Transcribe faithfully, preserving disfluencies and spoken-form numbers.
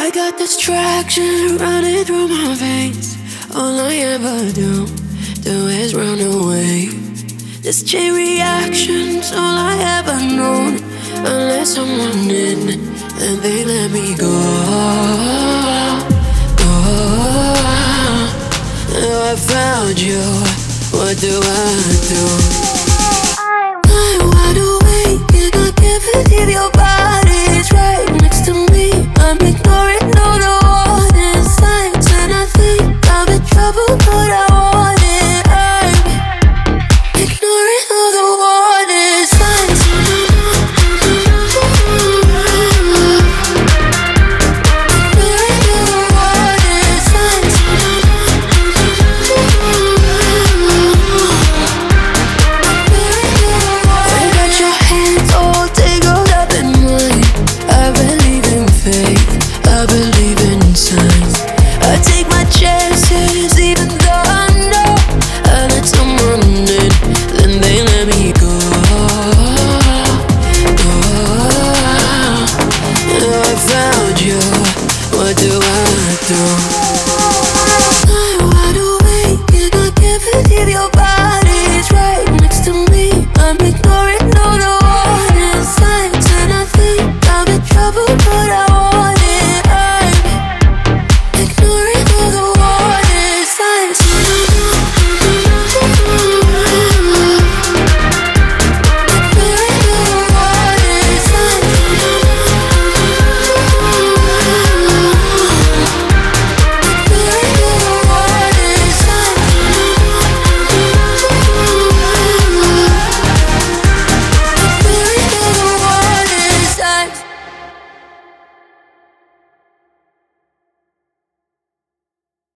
I got this traction running through my veins. All I ever do, do is run away. This chain reaction's all I ever known. Unless someone in, and they let me go. Go. Now I found you, what do I do? I'm wide awake and I can't believe your body's right next to me. I'm ignoring all the warning signs, and I think I'm in trouble, but I want it. I'm ignoring all the warning signs. What do I do? I'm wide awake and I can't believe your body.